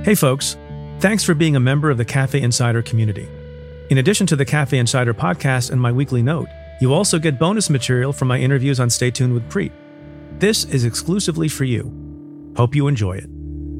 Hey folks, thanks for being a member of the Cafe Insider community. In addition to the Cafe Insider podcast and my weekly note, you also get bonus material from my interviews on Stay Tuned with Preet. This is exclusively for you. Hope you enjoy it.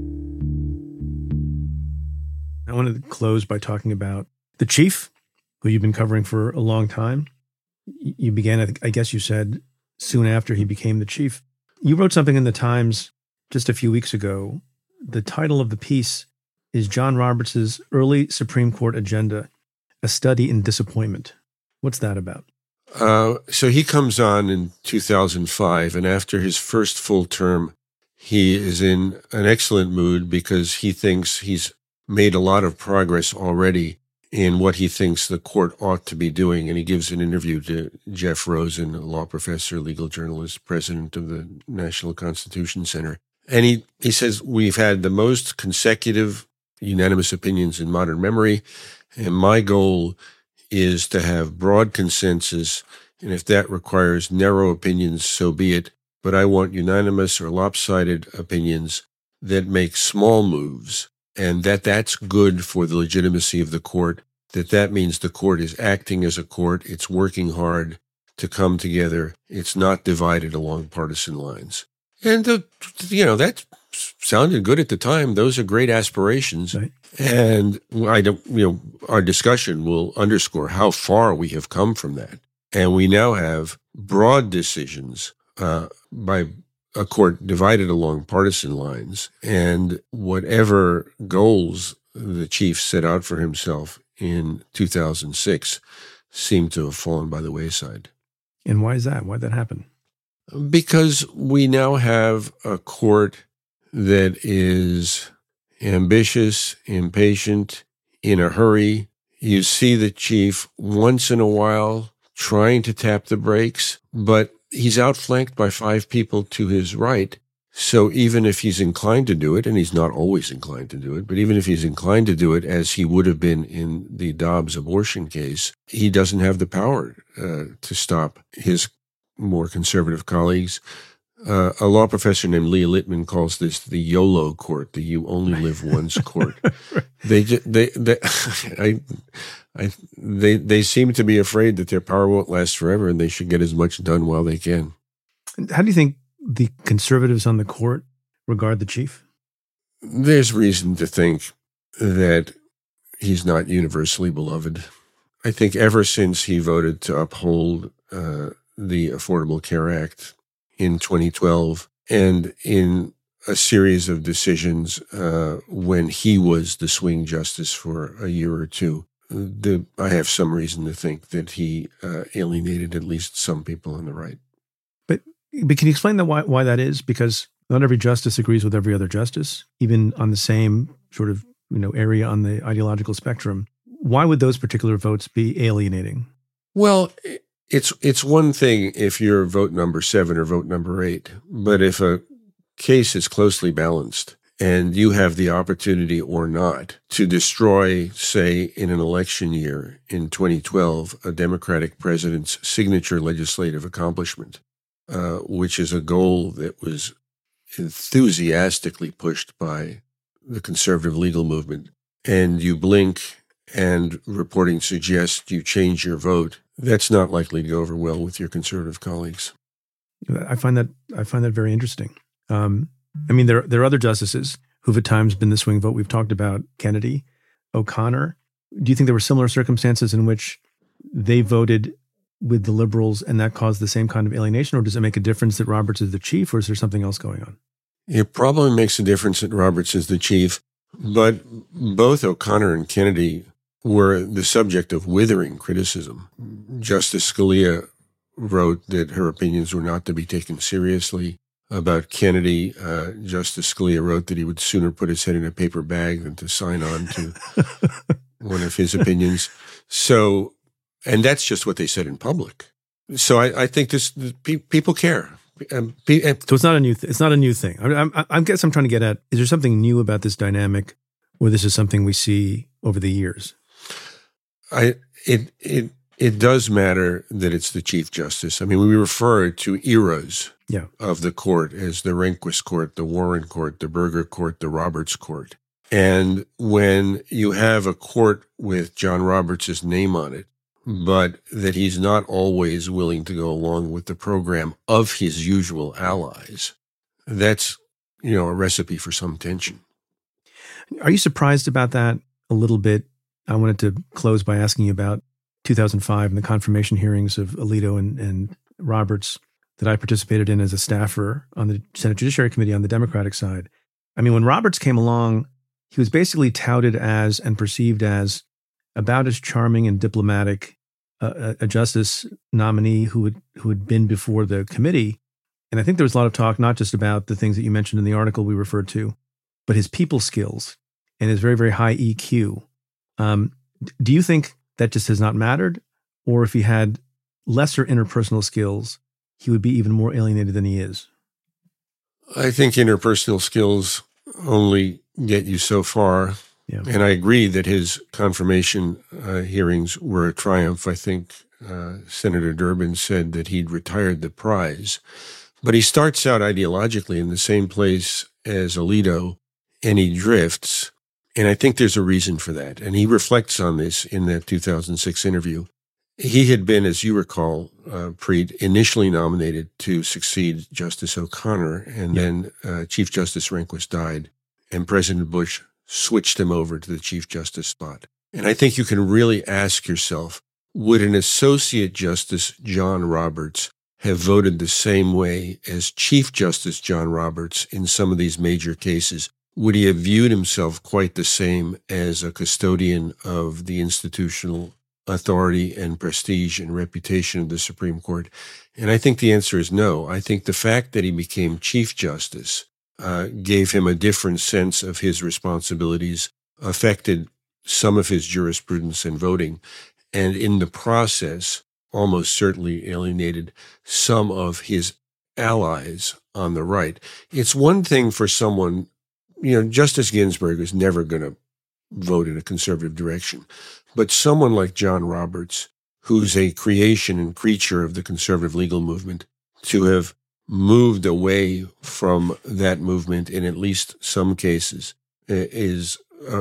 I wanted to close by talking about the chief, who you've been covering for a long time. You began, I guess you said, soon after he became the chief. You wrote something in the Times just a few weeks ago. The title of the piece is John Roberts' Early Supreme Court Agenda, A Study in Disappointment. What's that about? So he comes on in 2005, and after his first full term, he is in an excellent mood because he thinks he's made a lot of progress already in what he thinks the court ought to be doing. And he gives an interview to Jeff Rosen, a law professor, legal journalist, president of the National Constitution Center. And he says, we've had the most consecutive unanimous opinions in modern memory, and my goal is to have broad consensus, and if that requires narrow opinions, so be it. But I want unanimous or lopsided opinions that make small moves, and that's good for the legitimacy of the court, that means the court is acting as a court, it's working hard to come together, it's not divided along partisan lines. And, that sounded good at the time. Those are great aspirations. Right. And our discussion will underscore how far we have come from that. And we now have broad decisions by a court divided along partisan lines. And whatever goals the chief set out for himself in 2006 seem to have fallen by the wayside. And why is that? Why'd that happen? Because we now have a court that is ambitious, impatient, in a hurry. You see the chief once in a while trying to tap the brakes, but he's outflanked by 5 people to his right. So even if he's inclined to do it, and he's not always inclined to do it, but even if he's inclined to do it as he would have been in the Dobbs abortion case, he doesn't have the power to stop his more conservative colleagues. A law professor named Leah Littman calls this the YOLO court, the you only live once court. They seem to be afraid that their power won't last forever and they should get as much done while they can. How do you think the conservatives on the court regard the chief? There's reason to think that he's not universally beloved. I think ever since he voted to uphold the Affordable Care Act in 2012, and in a series of decisions when he was the swing justice for a year or two, I have some reason to think that he alienated at least some people on the right. But can you explain why that is? Because not every justice agrees with every other justice, even on the same sort of area on the ideological spectrum. Why would those particular votes be alienating? Well, it's one thing if you're vote number 7 or vote number 8, but if a case is closely balanced and you have the opportunity or not to destroy, say, in an election year in 2012, a Democratic president's signature legislative accomplishment, which is a goal that was enthusiastically pushed by the conservative legal movement, and you blink and reporting suggests you change your vote, that's not likely to go over well with your conservative colleagues. I find that very interesting. There are other justices who've at times been the swing vote. We've talked about Kennedy, O'Connor. Do you think there were similar circumstances in which they voted with the liberals and that caused the same kind of alienation, or does it make a difference that Roberts is the chief, or is there something else going on? It probably makes a difference that Roberts is the chief, but both O'Connor and Kennedy were the subject of withering criticism. Justice Scalia wrote that her opinions were not to be taken seriously. About Kennedy, Justice Scalia wrote that he would sooner put his head in a paper bag than to sign on to one of his opinions. So, and that's just what they said in public. So I think people care. So it's not a new thing. I guess I'm trying to get at, is there something new about this dynamic, or this is something we see over the years? It does matter that it's the Chief Justice. I mean, we refer to eras yeah. of the court as the Rehnquist Court, the Warren Court, the Berger Court, the Roberts Court. And when you have a court with John Roberts' name on it, but that he's not always willing to go along with the program of his usual allies, that's, a recipe for some tension. Are you surprised about that a little bit? I wanted to close by asking you about 2005 and the confirmation hearings of Alito and Roberts that I participated in as a staffer on the Senate Judiciary Committee on the Democratic side. I mean, when Roberts came along, he was basically touted as and perceived as about as charming and diplomatic a justice nominee who had been before the committee. And I think there was a lot of talk, not just about the things that you mentioned in the article we referred to, but his people skills and his very, very high EQ. Do you think that just has not mattered? Or if he had lesser interpersonal skills, he would be even more alienated than he is? I think interpersonal skills only get you so far. Yeah. And I agree that his confirmation hearings were a triumph. I think Senator Durbin said that he'd retired the prize. But he starts out ideologically in the same place as Alito, and he drifts. And I think there's a reason for that. And he reflects on this in that 2006 interview. He had been, as you recall, Preet, initially nominated to succeed Justice O'Connor, and then Chief Justice Rehnquist died, and President Bush switched him over to the Chief Justice spot. And I think you can really ask yourself, would an Associate Justice John Roberts have voted the same way as Chief Justice John Roberts in some of these major cases? Would he have viewed himself quite the same as a custodian of the institutional authority and prestige and reputation of the Supreme Court? And I think the answer is no. I think the fact that he became Chief Justice gave him a different sense of his responsibilities, affected some of his jurisprudence and voting, and in the process almost certainly alienated some of his allies on the right. It's one thing for someone, Justice Ginsburg is never going to vote in a conservative direction, but someone like John Roberts, who's a creation and creature of the conservative legal movement, to have moved away from that movement in at least some cases is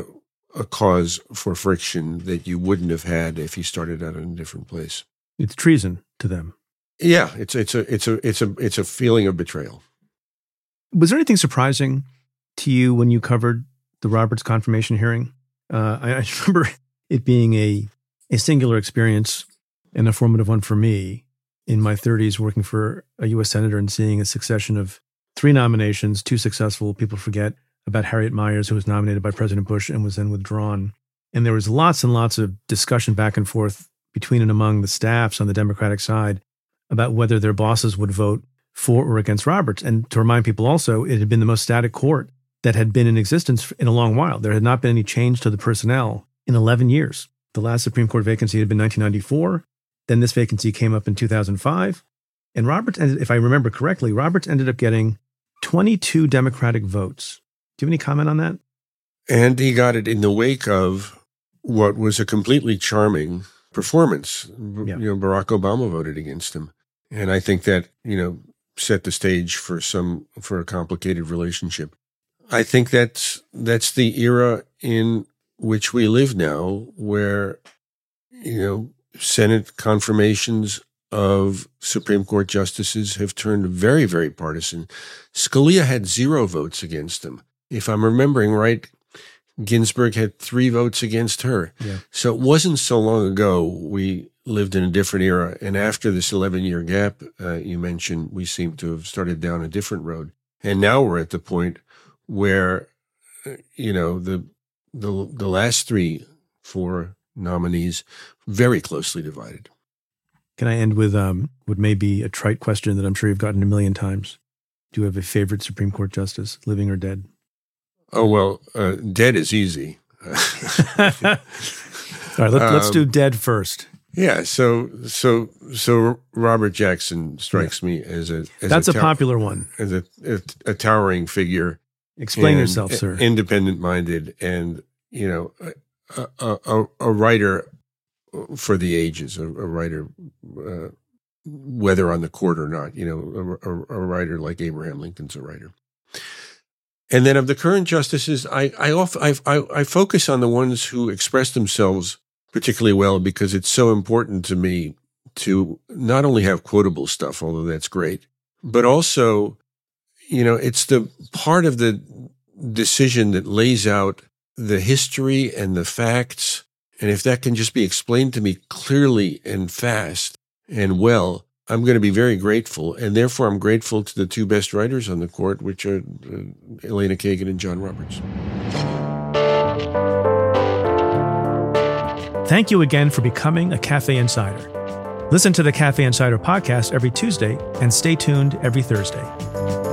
a cause for friction that you wouldn't have had if he started out in a different place. It's treason to them. Yeah, it's a feeling of betrayal. Was there anything surprising to you when you covered the Roberts confirmation hearing? I remember it being a singular experience and a formative one for me in my 30s, working for a U.S. senator and seeing a succession of 3 nominations, 2 successful. People forget about Harriet Miers, who was nominated by President Bush and was then withdrawn. And there was lots and lots of discussion back and forth between and among the staffs on the Democratic side about whether their bosses would vote for or against Roberts. And to remind people also, it had been the most static court that had been in existence in a long while. There had not been any change to the personnel in 11 years. The last Supreme Court vacancy had been 1994. Then this vacancy came up in 2005. And Roberts, if I remember correctly, Roberts ended up getting 22 Democratic votes. Do you have any comment on that? And he got it in the wake of what was a completely charming performance. Yeah. Barack Obama voted against him. And I think that, set the stage for a complicated relationship. I think that's the era in which we live now, where, Senate confirmations of Supreme Court justices have turned very, very partisan. Scalia had 0 votes against him. If I'm remembering right, Ginsburg had 3 votes against her. Yeah. So it wasn't so long ago we lived in a different era. And after this 11-year gap you mentioned, we seem to have started down a different road. And now we're at the point where, the last 3-4 nominees very closely divided. Can I end with what may be a trite question that I'm sure you've gotten a million times? Do you have a favorite Supreme Court justice, living or dead? Oh, well, dead is easy. All right, let's do dead first. Yeah, so Robert Jackson strikes me as that's a popular one, as a towering figure. Explain yourself, sir. Independent-minded, and a writer for the ages, a writer, whether on the court or not. A writer like Abraham Lincoln's a writer. And then of the current justices, I focus on the ones who express themselves particularly well, because it's so important to me to not only have quotable stuff, although that's great, but also, it's the part of the decision that lays out the history and the facts. And if that can just be explained to me clearly and fast and well, I'm going to be very grateful. And therefore, I'm grateful to the two best writers on the court, which are Elena Kagan and John Roberts. Thank you again for becoming a Cafe Insider. Listen to the Cafe Insider podcast every Tuesday and stay tuned every Thursday.